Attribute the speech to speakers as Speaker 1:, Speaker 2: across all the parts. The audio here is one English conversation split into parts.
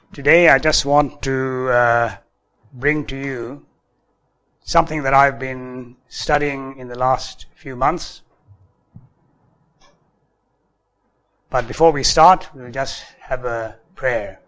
Speaker 1: Today I just want to bring to you something that I've been studying in the last few months. But before we start, we'll just have a prayer.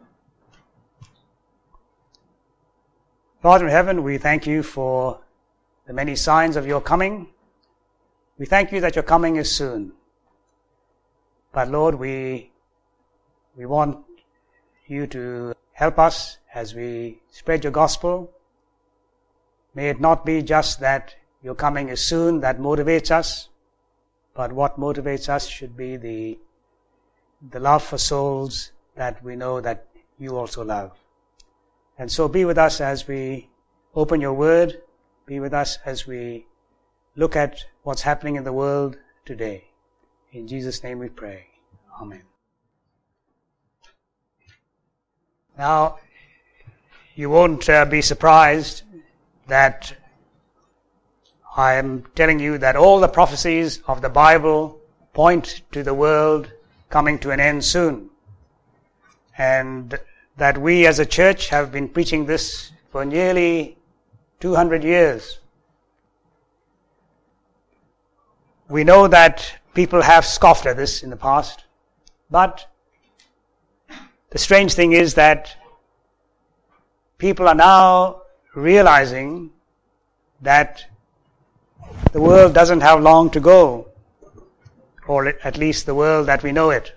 Speaker 1: Father in heaven, we thank you for the many signs of your coming. We thank you that your coming is soon. But Lord, we want you to help us as we spread your gospel. May it not be just that your coming is soon that motivates us, but what motivates us should be the love for souls that we know that you also love. And so be with us as we open your word. Be with us as we look at what's happening in the world today. In Jesus' name we pray. Amen. Now, you won't be surprised that I am telling you that all the prophecies of the Bible point to the world coming to an end soon. And that we as a church have been preaching this for nearly 200 years. We know that people have scoffed at this in the past, but the strange thing is that people are now realizing that the world doesn't have long to go, or at least the world that we know it.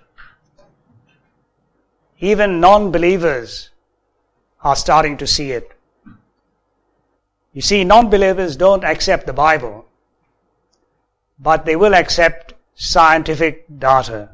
Speaker 1: Even non-believers are starting to see it. You see, non-believers don't accept the Bible, but they will accept scientific data.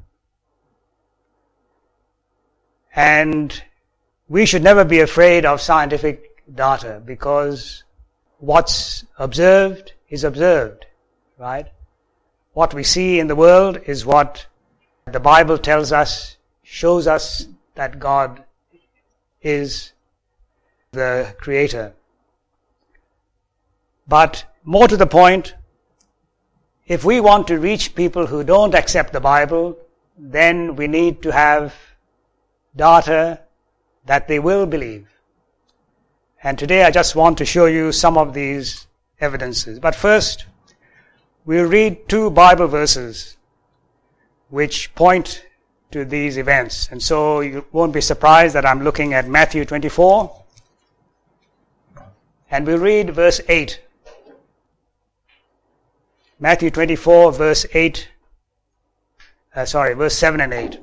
Speaker 1: And we should never be afraid of scientific data because what's observed is observed, right? What we see in the world is what the Bible tells us, shows us that God is the Creator. But more to the point, if we want to reach people who don't accept the Bible, then we need to have data that they will believe. And today I just want to show you some of these evidences. But first, we'll read two Bible verses which point to these events. And so you won't be surprised that I'm looking at Matthew 24. And we'll read verse 8. Matthew 24, verse 7 and 8.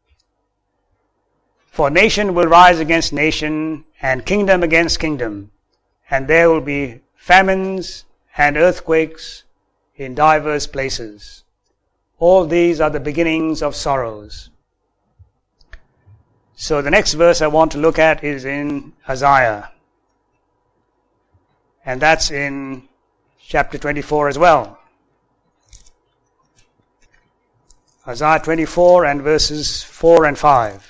Speaker 1: For nation will rise against nation, and kingdom against kingdom, and there will be famines and earthquakes in diverse places. All these are the beginnings of sorrows. So the next verse I want to look at is in Isaiah. And that's in chapter 24 as well. Isaiah 24 and verses 4 and 5.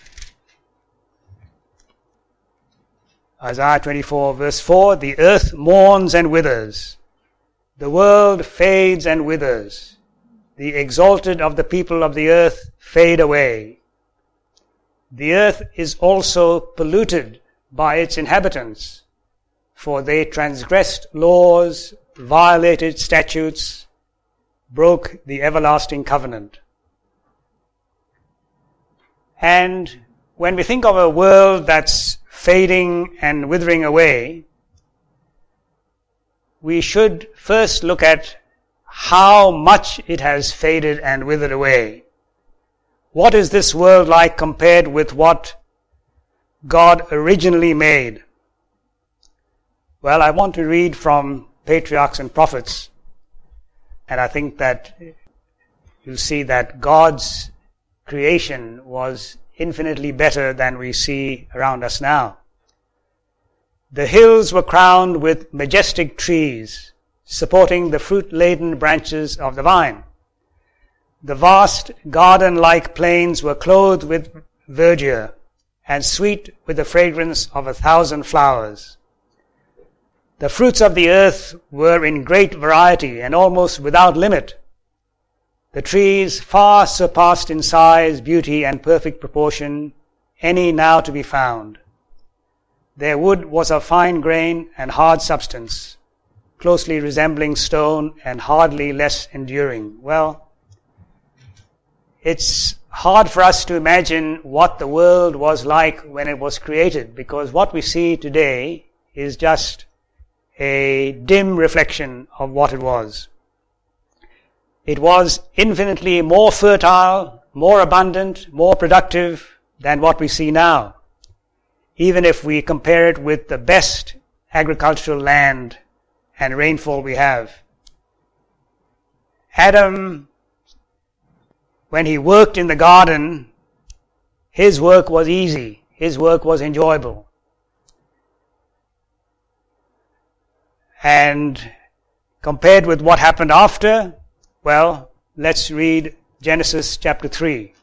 Speaker 1: Isaiah 24 verse 4, the earth mourns and withers. The world fades and withers. The exalted of the people of the earth fade away. The earth is also polluted by its inhabitants, for they transgressed laws, violated statutes, broke the everlasting covenant. And when we think of a world that's fading and withering away, we should first look at how much it has faded and withered away. What is this world like compared with what God originally made? Well, I want to read from Patriarchs and Prophets, and I think that you'll see that God's creation was infinitely better than we see around us now. The hills were crowned with majestic trees, supporting the fruit-laden branches of the vine. The vast garden-like plains were clothed with verdure and sweet with the fragrance of 1,000 flowers. The fruits of the earth were in great variety and almost without limit. The trees far surpassed in size, beauty, and perfect proportion any now to be found. their wood was of fine grain and hard substance, closely resembling stone and hardly less enduring. Well, it's hard for us to imagine what the world was like when it was created, because what we see today is just a dim reflection of what it was. It was infinitely more fertile, more abundant, more productive than what we see now, even if we compare it with the best agricultural land and rainfall we have. Adam, when he worked in the garden, his work was easy, his work was enjoyable. And compared with what happened after, well, let's read Genesis chapter 3.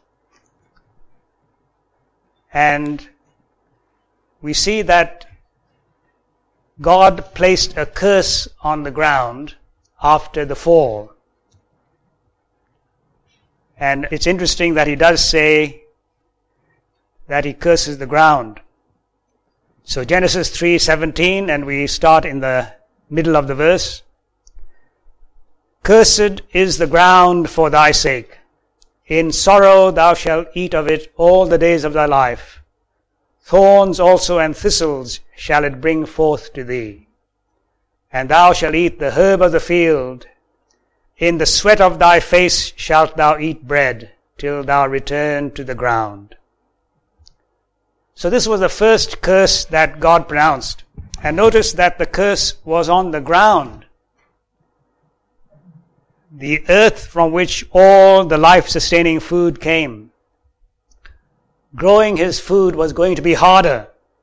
Speaker 1: And we see that God placed a curse on the ground after the fall. And it's interesting that he does say that he curses the ground. So Genesis 3:17, and we start in the middle of the verse. Cursed is the ground for thy sake. In sorrow thou shalt eat of it all the days of thy life. Thorns also and thistles shall it bring forth to thee. And thou shalt eat the herb of the field. In the sweat of thy face shalt thou eat bread, till thou return to the ground. So this was the first curse that God pronounced. And notice that the curse was on the ground. The earth from which all the life-sustaining food came. Growing his food was going to be harder.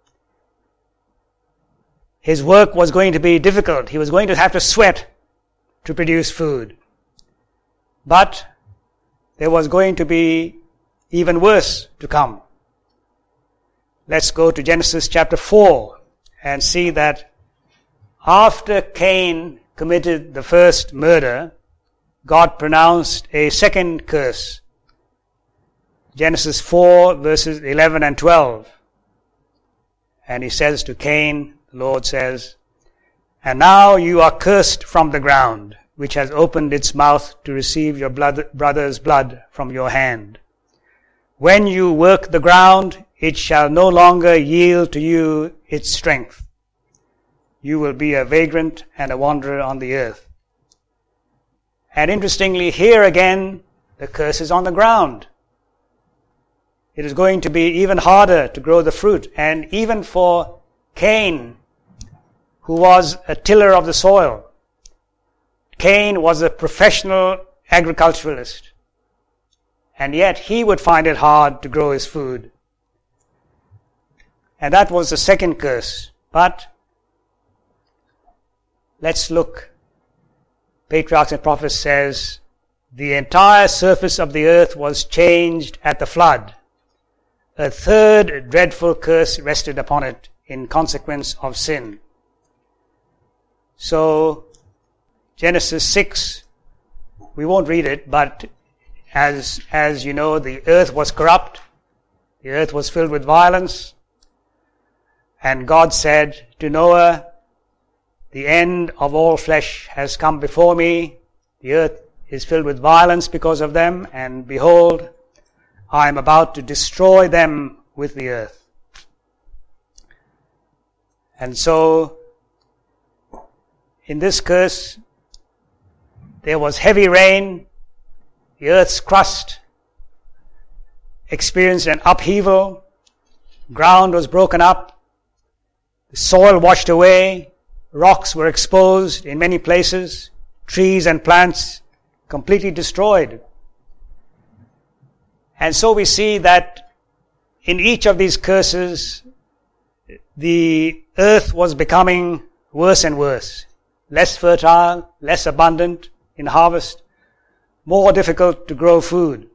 Speaker 1: His work was going to be difficult. He was going to have to sweat to produce food. But there was going to be even worse to come. Let's go to Genesis chapter 4 and see that after Cain committed the first murder, God pronounced a second curse. Genesis 4 verses 11 and 12. And he says to Cain, the Lord says, And now you are cursed from the ground, which has opened its mouth to receive your brother's blood from your hand. When you work the ground, it shall no longer yield to you its strength. You will be a vagrant and a wanderer on the earth. And interestingly, here again, the curse is on the ground. It is going to be even harder to grow the fruit. And even for Cain, who was a tiller of the soil, Cain was a professional agriculturalist. And yet he would find it hard to grow his food. And that was the second curse. But let's look. Patriarchs and Prophets says, the entire surface of the earth was changed at the flood. A third dreadful curse rested upon it in consequence of sin. So, Genesis 6, we won't read it, but as you know, the earth was corrupt. The earth was filled with violence. And God said to Noah, the end of all flesh has come before me. The earth is filled with violence because of them. And behold, I am about to destroy them with the earth. And so, in this curse, there was heavy rain. The earth's crust experienced an upheaval. Ground was broken up. The soil washed away. Rocks were exposed in many places. Trees and plants completely destroyed. And so we see that in each of these curses, the earth was becoming worse and worse. Less fertile, less abundant in harvest, more difficult to grow food.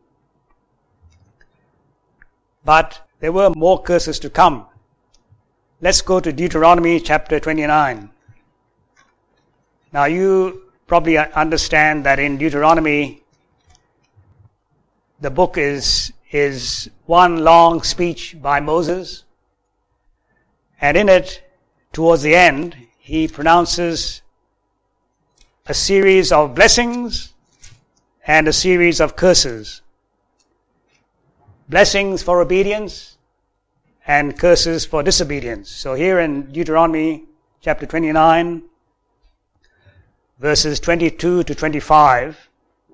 Speaker 1: But there were more curses to come. Let's go to Deuteronomy chapter 29. Now you probably understand that in Deuteronomy, the book is one long speech by Moses. And in it, towards the end, he pronounces a series of blessings and a series of curses. Blessings for obedience and curses for disobedience. So here in Deuteronomy chapter 29, verses 22 to 25,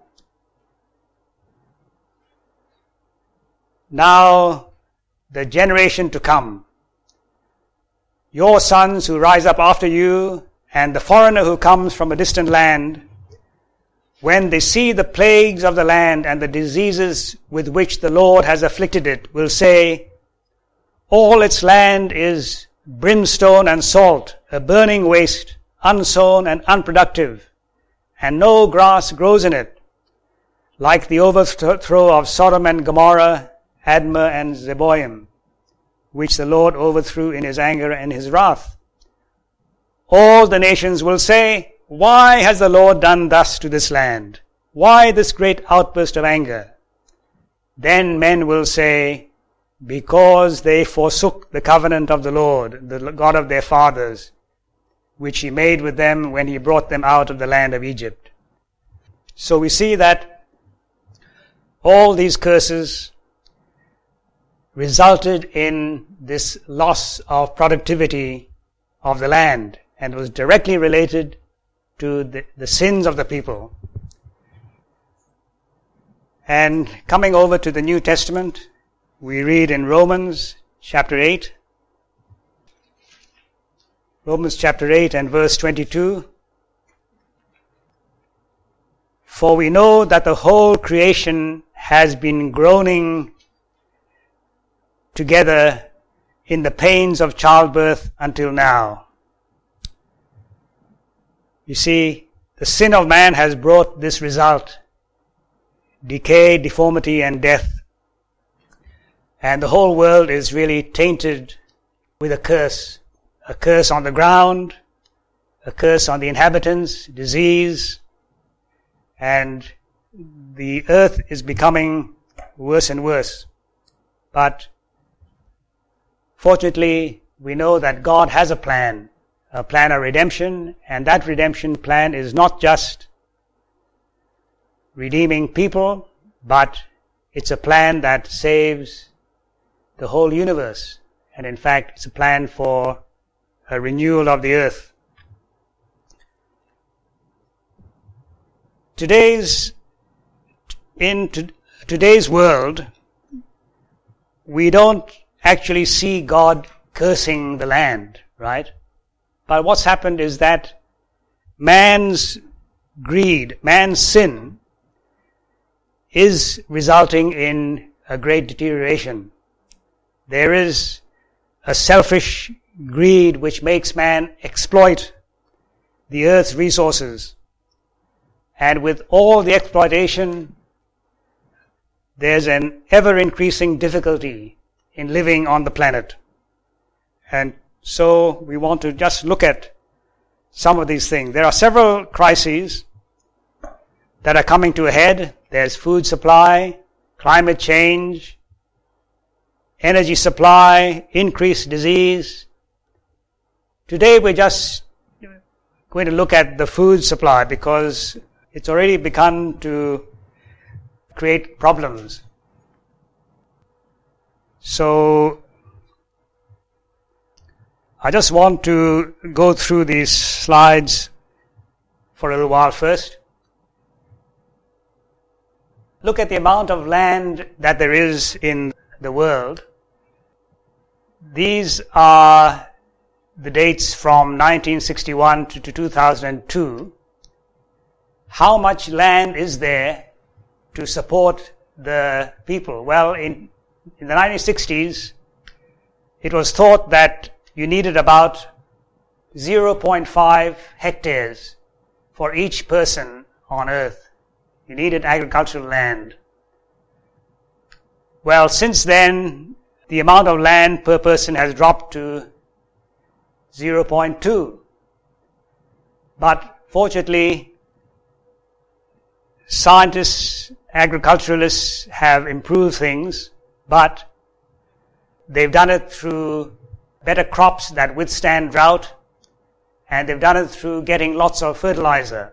Speaker 1: now the generation to come, your sons who rise up after you, and the foreigner who comes from a distant land, when they see the plagues of the land and the diseases with which the Lord has afflicted it, will say, all its land is brimstone and salt, a burning waste, unsown and unproductive, and no grass grows in it, like the overthrow of Sodom and Gomorrah, Admah and Zeboim, which the Lord overthrew in his anger and his wrath. All the nations will say, why has the Lord done thus to this land? Why this great outburst of anger? Then men will say, because they forsook the covenant of the Lord, the God of their fathers, which he made with them when he brought them out of the land of Egypt. So we see that all these curses resulted in this loss of productivity of the land and was directly related to the sins of the people. And coming over to the New Testament, we read in Romans chapter 8, Romans chapter 8 and verse 22, for we know that the whole creation has been groaning together in the pains of childbirth until now. You see, the sin of man has brought this result, decay, deformity, and death. And the whole world is really tainted with a curse on the ground, a curse on the inhabitants, disease, and the earth is becoming worse and worse. But fortunately, we know that God has a plan of redemption, and that redemption plan is not just redeeming people, but it's a plan that saves the whole universe. And in fact, it's a plan for a renewal of the earth. In today's world, we don't actually see God cursing the land, right? But what's happened is that man's greed, man's sin, is resulting in a great deterioration. There is a selfish greed which makes man exploit the earth's resources. And with all the exploitation, there's an ever-increasing difficulty in living on the planet. And so we want to just look at some of these things. There are several crises that are coming to a head. There's food supply, climate change, energy supply, increased disease. Today we're just going to look at the food supply because it's already begun to create problems. So I just want to go through these slides for a little while first. Look at the amount of land that there is in the world. These are the dates from 1961 to 2002. How much land is there to support the people? Well, in the 1960s, it was thought that you needed about 0.5 hectares for each person on earth. You needed agricultural land. Well, since then, the amount of land per person has dropped to 0.2. But fortunately, scientists, agriculturalists have improved things, but they've done it through better crops that withstand drought, and they've done it through getting lots of fertilizer.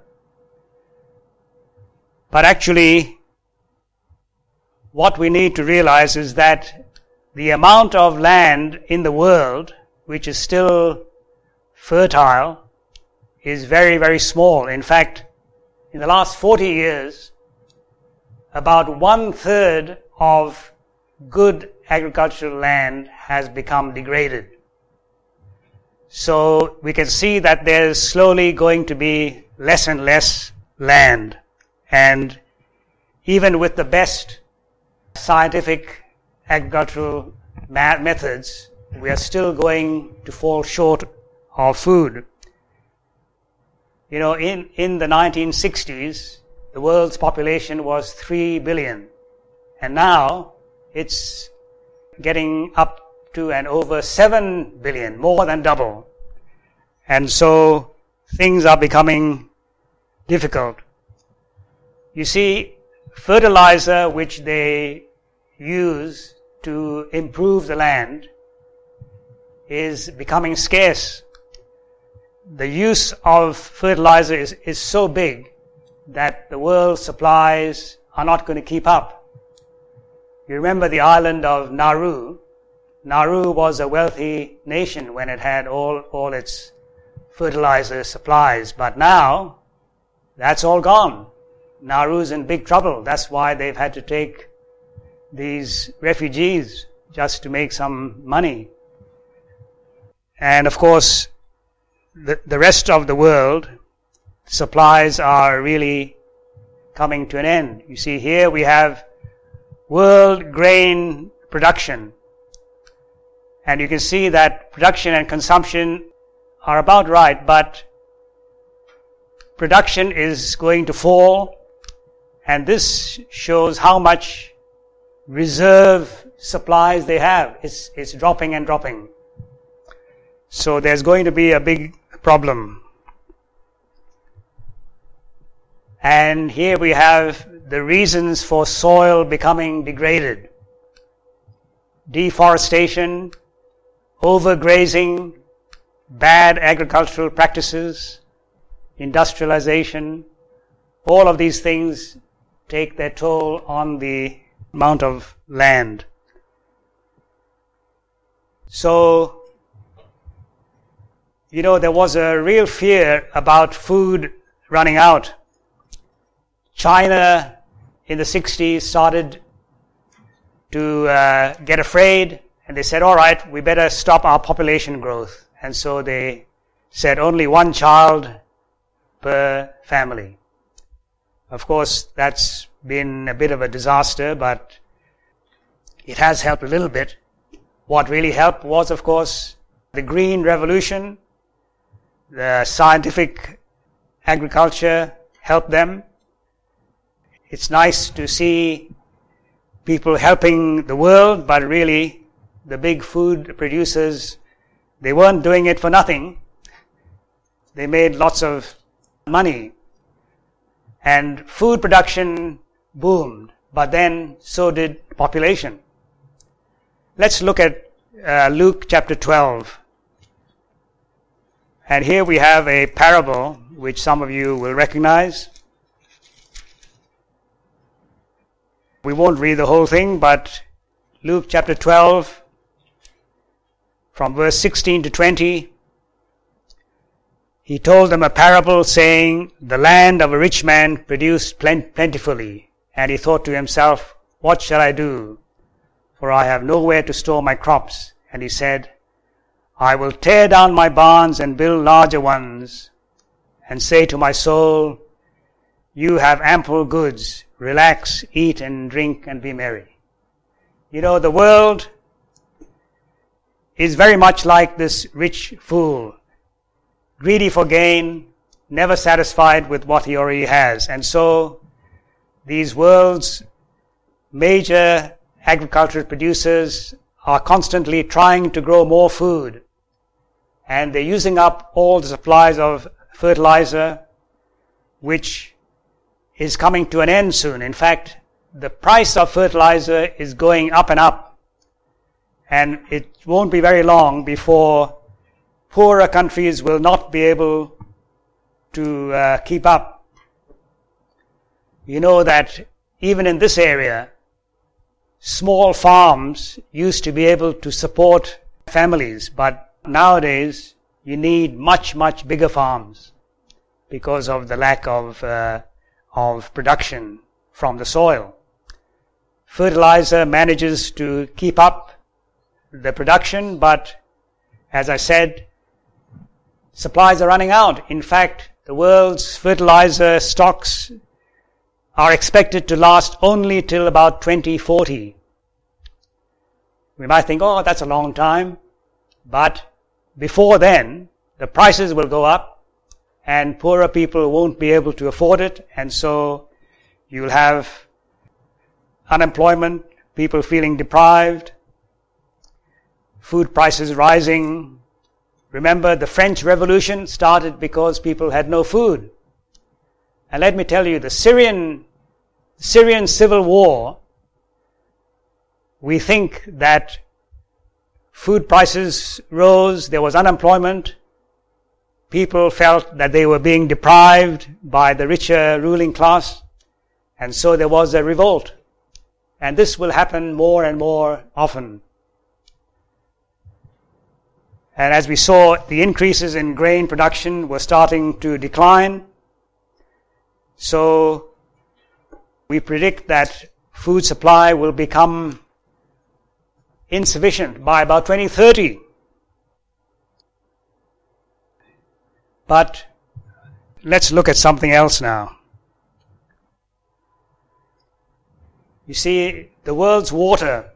Speaker 1: But actually, what we need to realize is that the amount of land in the world which is still fertile is very, very small. In fact, in the last 40 years, about 1/3 of good agricultural land has become degraded. So we can see that there's slowly going to be less and less land. And even with the best scientific agricultural methods, we are still going to fall short of food. You know, in the 1960s, the world's population was 3 billion. And now it's getting up to and over 7 billion, more than double. And so things are becoming difficult. You see, fertilizer which they use to improve the land is becoming scarce. The use of fertilizer is so big that the world's supplies are not going to keep up. You remember the island of Nauru. Nauru was a wealthy nation when it had all its fertilizer supplies, but now that's all gone. Nauru's in big trouble. That's why they've had to take these refugees just to make some money. And of course, the rest of the world, supplies are really coming to an end. You see, here we have world grain production. And you can see that production and consumption are about right, but production is going to fall, and this shows how much reserve supplies they have. It's dropping and dropping. So there's going to be a big problem. And here we have the reasons for soil becoming degraded. Deforestation, overgrazing, bad agricultural practices, industrialization, all of these things take their toll on the amount of land. So, you know, there was a real fear about food running out. China in the 60s started to get afraid, and they said, all right, we better stop our population growth. And so they said only one child per family. Of course, that's been a bit of a disaster, but it has helped a little bit. What really helped was, of course, the Green Revolution. The scientific agriculture helped them. It's nice to see people helping the world, but really the big food producers, they weren't doing it for nothing. They made lots of money. And food production boomed, but then so did population. Let's look at Luke chapter 12. And here we have a parable which some of you will recognize. We won't read the whole thing, but Luke chapter 12, from verse 16 to 20, he told them a parable saying, the land of a rich man produced plentifully. And he thought to himself, what shall I do? For I have nowhere to store my crops. And he said, I will tear down my barns and build larger ones, and say to my soul, you have ample goods. Relax, eat and drink and be merry. You know, the world is very much like this rich fool, greedy for gain, never satisfied with what he already has. And so these world's major agricultural producers are constantly trying to grow more food, and they're using up all the supplies of fertilizer, which is coming to an end soon. In fact, the price of fertilizer is going up and up. and it won't be very long before poorer countries will not be able to keep up. You know that even in this area, small farms used to be able to support families, but nowadays you need much, much bigger farms because of the lack of production from the soil. Fertilizer manages to keep up the production, but as I said, supplies are running out. In fact, the world's fertilizer stocks are expected to last only till about 2040. We might think, oh, that's a long time, but before then, the prices will go up and poorer people won't be able to afford it, and so you'll have unemployment, people feeling deprived, food prices rising. Remember, the French Revolution started because people had no food. And let me tell you, the Syrian civil war, we think that food prices rose, there was unemployment, people felt that they were being deprived by the richer ruling class, and so there was a revolt. And this will happen more and more often. And as we saw, the increases in grain production were starting to decline. So we predict that food supply will become insufficient by about 2030. But let's look at something else now. You see, the world's water,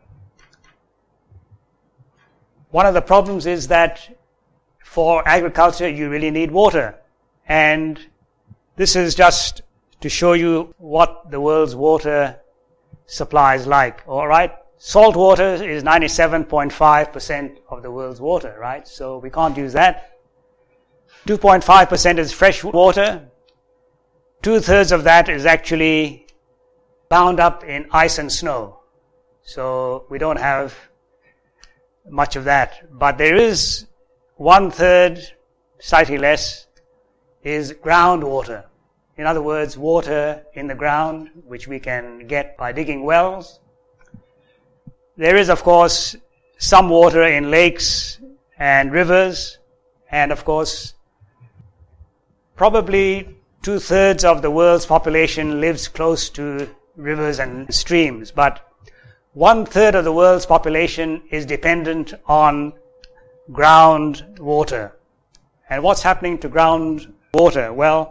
Speaker 1: one of the problems is that for agriculture you really need water. And this is just to show you what the world's water supply is like. All right? Salt water is 97.5% of the world's water, right? So we can't use that. 2.5% is fresh water. 2/3 of that is actually bound up in ice and snow. So we don't have much of that. But there is 1/3, slightly less, is groundwater. In other words, water in the ground, which we can get by digging wells. There is, of course, some water in lakes and rivers, and of course, probably 2/3 of the world's population lives close to rivers and streams, but 1/3 of the world's population is dependent on groundwater. And what's happening to groundwater? Well,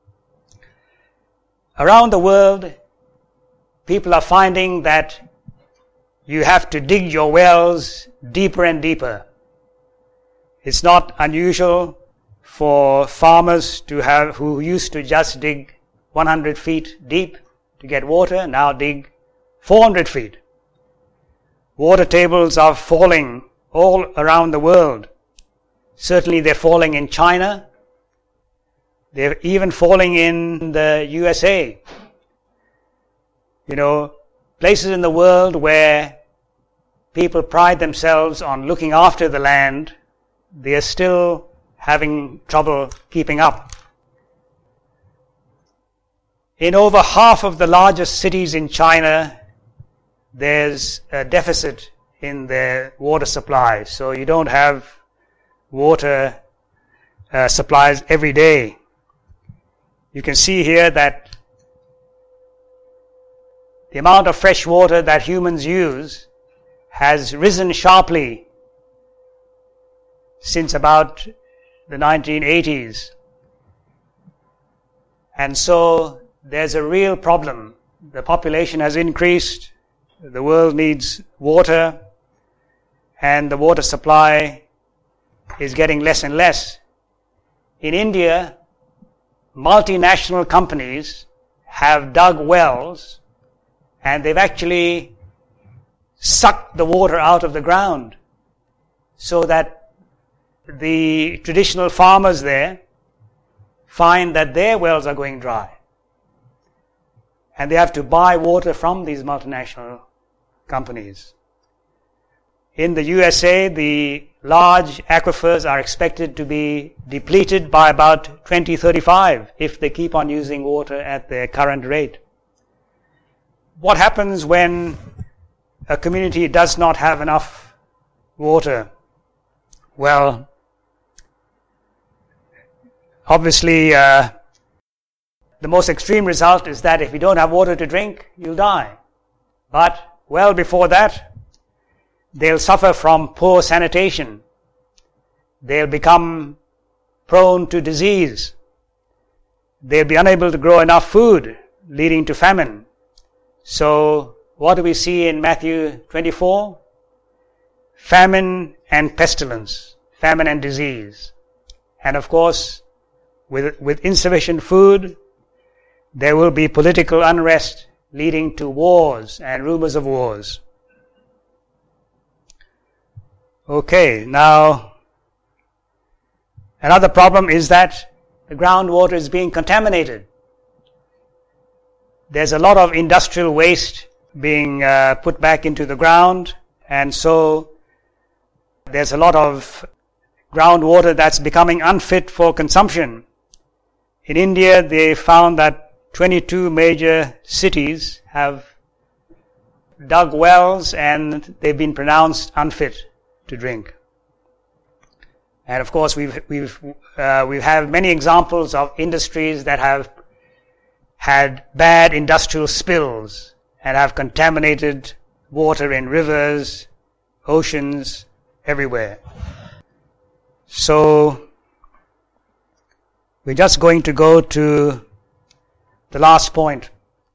Speaker 1: around the world, people are finding that you have to dig your wells deeper and deeper. It's not unusual for farmers who used to just dig 100 feet deep to get water, now dig 400 feet. Water tables are falling all around the world. Certainly they're falling in China. They're even falling in the USA. You know, places in the world where people pride themselves on looking after the land, they are still having trouble keeping up. In over half of the largest cities in China, there's a deficit in their water supply. So you don't have water supplies every day. You can see here that the amount of fresh water that humans use has risen sharply since about the 1980s. And so there's a real problem. The population has increased, the world needs water, and the water supply is getting less and less. In India, multinational companies have dug wells and they've actually sucked the water out of the ground so that the traditional farmers there find that their wells are going dry. And they have to buy water from these multinational companies. In the USA, the large aquifers are expected to be depleted by about 2035 if they keep on using water at their current rate. What happens when a community does not have enough water? Well, obviously, the most extreme result is that if you don't have water to drink, you'll die. But well before that, they'll suffer from poor sanitation. They'll become prone to disease. They'll be unable to grow enough food, leading to famine. So, what do we see in Matthew 24? Famine and pestilence, famine and disease. And of course, with insufficient food, there will be political unrest leading to wars and rumors of wars. Okay, now, another problem is that the groundwater is being contaminated. There's a lot of industrial waste being put back into the ground, and so there's a lot of groundwater that's becoming unfit for consumption. In India, they found that 22 major cities have dug wells and they've been pronounced unfit to drink. And of course, we have many examples of industries that have had bad industrial spills and have contaminated water in rivers, oceans, everywhere. So, we're just going to go to the last point.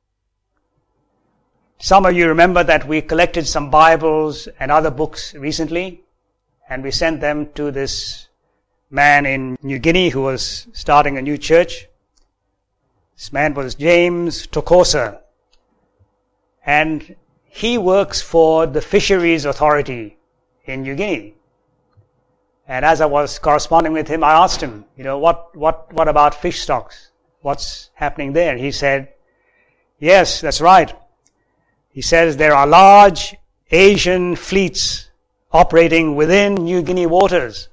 Speaker 1: Some of you remember that we collected some Bibles and other books recently, and we sent them to this man in New Guinea who was starting a new church. This man was James Tokosa, and he works for the Fisheries Authority in New Guinea. And as I was corresponding with him, I asked him, what about fish stocks? What's happening there? He said, yes, that's right. He says there are large Asian fleets operating within New Guinea waters.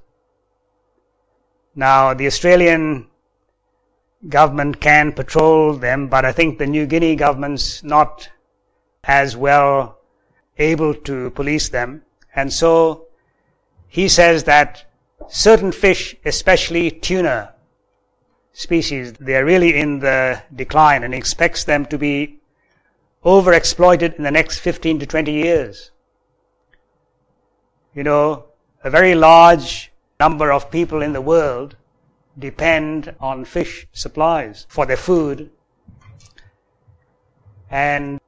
Speaker 1: Now, the Australian government can patrol them, but I think the New Guinea government's not as well able to police them. And so he says that certain fish, especially tuna species, they are really in the decline, and expects them to be overexploited in the next 15 to 20 years. A very large number of people in the world depend on fish supplies for their food. And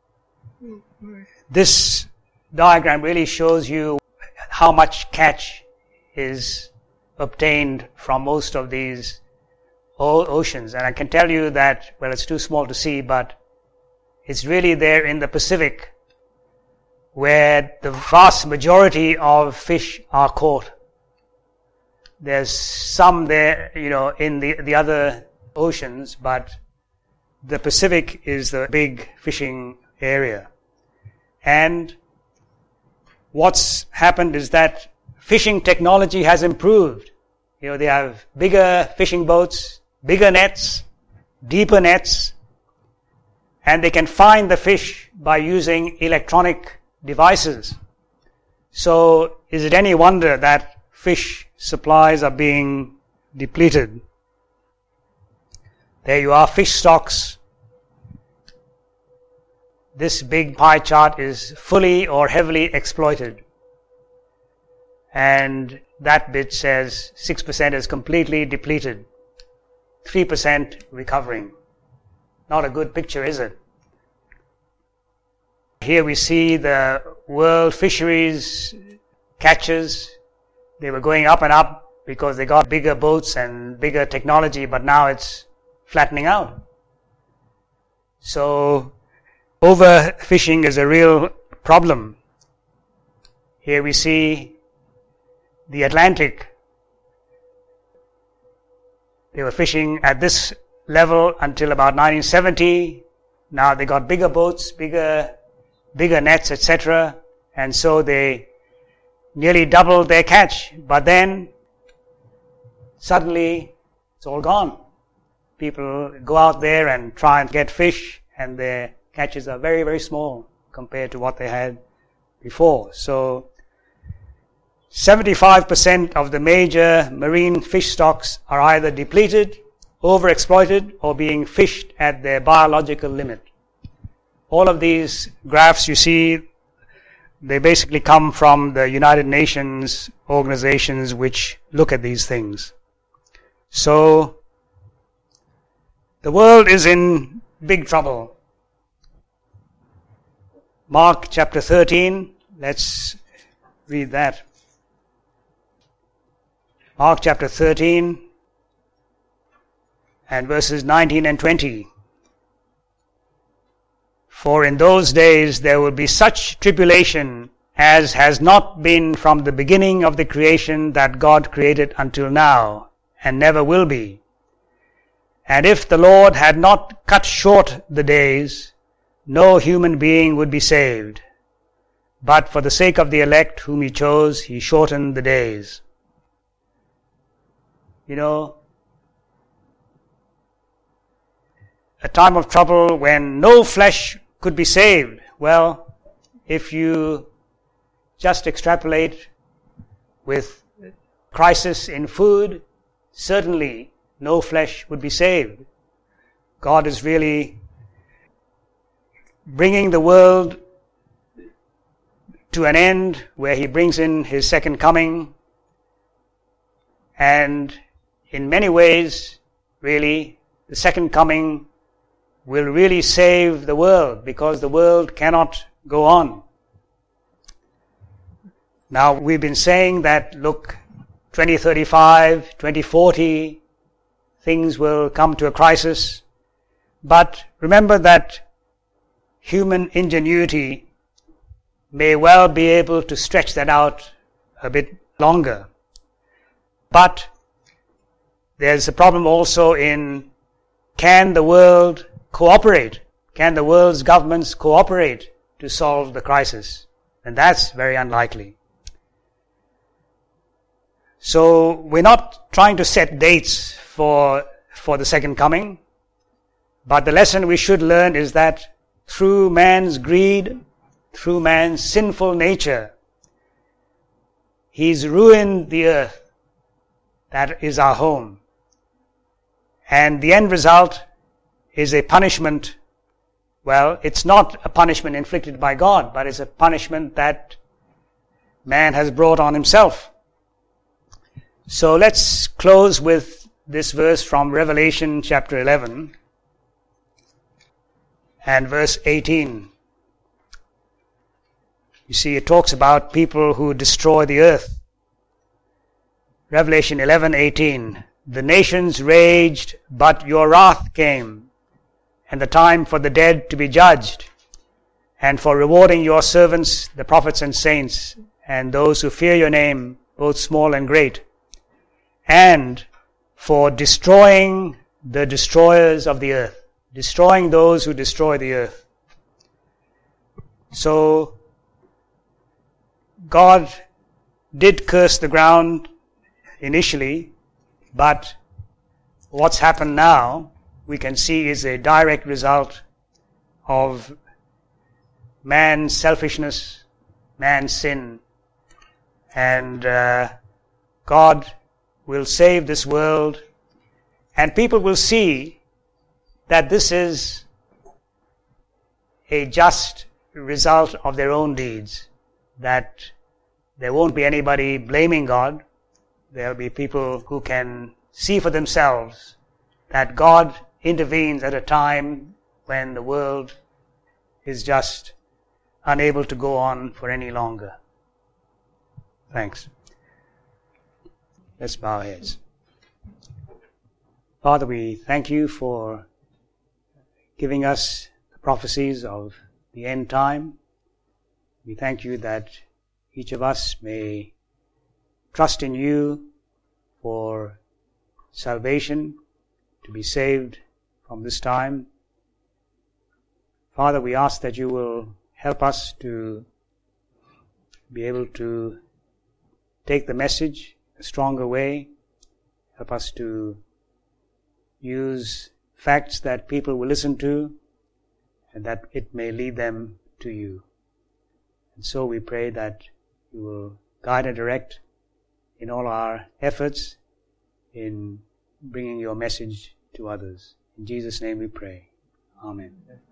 Speaker 1: this diagram really shows you how much catch is obtained from most of these oceans. And I can tell you that, well, it's too small to see, but it's really there in the Pacific where the vast majority of fish are caught. There's some there, in the other oceans, but the Pacific is the big fishing area. And what's happened is that fishing technology has improved. They have bigger fishing boats, bigger nets, deeper nets, and they can find the fish by using electronic devices. So, is it any wonder that fish supplies are being depleted? There you are, fish stocks. This big pie chart is fully or heavily exploited. And that bit says 6% is completely depleted, 3% recovering. Not a good picture, is it? Here we see the world fisheries catches. They were going up and up because they got bigger boats and bigger technology, but now it's flattening out. So, overfishing is a real problem. Here we see the Atlantic. They were fishing at this level until about 1970. Now they got bigger boats, bigger nets, etc. And so they nearly doubled their catch, but then suddenly it's all gone. People go out there and try and get fish, and their catches are very, very small compared to what they had before. So 75% of the major marine fish stocks are either depleted, overexploited, or being fished at their biological limit. All of these graphs you see, they basically come from the United Nations organizations which look at these things. So the world is in big trouble. Mark chapter 13, let's read that. Mark chapter 13 and verses 19 and 20. For in those days there will be such tribulation as has not been from the beginning of the creation that God created until now, and never will be. And if the Lord had not cut short the days, no human being would be saved. But for the sake of the elect whom he chose, he shortened the days. You know, a time of trouble when no flesh could be saved. Well, if you just extrapolate with crisis in food, certainly no flesh would be saved. God is really bringing the world to an end where he brings in his second coming, and in many ways, really, the second coming will really save the world, because the world cannot go on. Now, we've been saying that, look, 2035, 2040, things will come to a crisis. But remember that human ingenuity may well be able to stretch that out a bit longer. But there's a problem also in, can the world cooperate? Can the world's governments cooperate to solve the crisis? And that's very unlikely. So we're not trying to set dates for the second coming, but the lesson we should learn is that through man's greed, through man's sinful nature, he's ruined the earth. That is our home. And the end result is a punishment. Well, it's not a punishment inflicted by God, but it's a punishment that man has brought on himself. So let's close with this verse from Revelation chapter 11 and verse 18. You see, it talks about people who destroy the earth. Revelation 11:18. The nations raged, but your wrath came, and the time for the dead to be judged, and for rewarding your servants, the prophets and saints, and those who fear your name, both small and great, and for destroying the destroyers of the earth, destroying those who destroy the earth. So, God did curse the ground initially, but what's happened now, we can see, is a direct result of man's selfishness, man's sin, and God will save this world, and people will see that this is a just result of their own deeds, that there won't be anybody blaming God. There will be people who can see for themselves that God intervenes at a time when the world is just unable to go on for any longer. Thanks. Let's bow our heads. Father, we thank you for giving us the prophecies of the end time. We thank you that each of us may trust in you for salvation, to be saved from this time. Father, we ask that you will help us to be able to take the message a stronger way. Help us to use facts that people will listen to, and that it may lead them to you. And so we pray that you will guide and direct in all our efforts in bringing your message to others. In Jesus' name we pray. Amen.